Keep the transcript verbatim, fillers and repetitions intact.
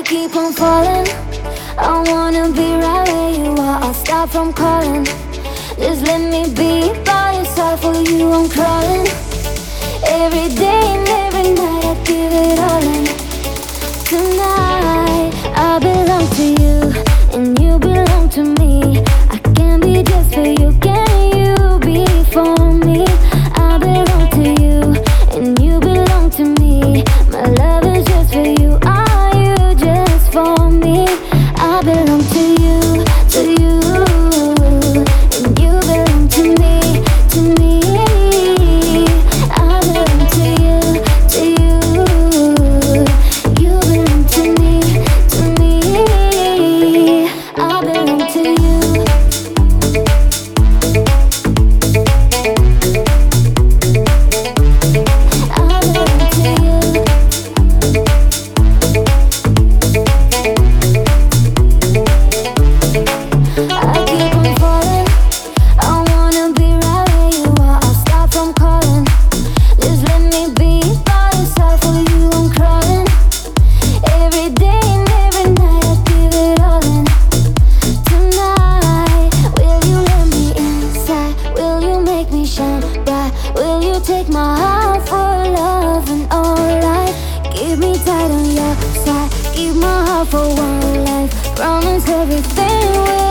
keep on falling. I wanna be right where you are. I'll stop from calling. Just let me be by your side. For you I'm crawling. Every day and every night I give it all in. Tonight I belong to you and you belong to me. I can be just for you, can you be for me? I belong to you and you belong to me. My love is just for you, are you just for me? I belong to you, to you, and you belong to me, to me. I belong to you, to you, you belong to me, to me. I belong to you. Will you take my heart for love and all life? Keep me tight on your side, keep my heart for one life. Promise everything will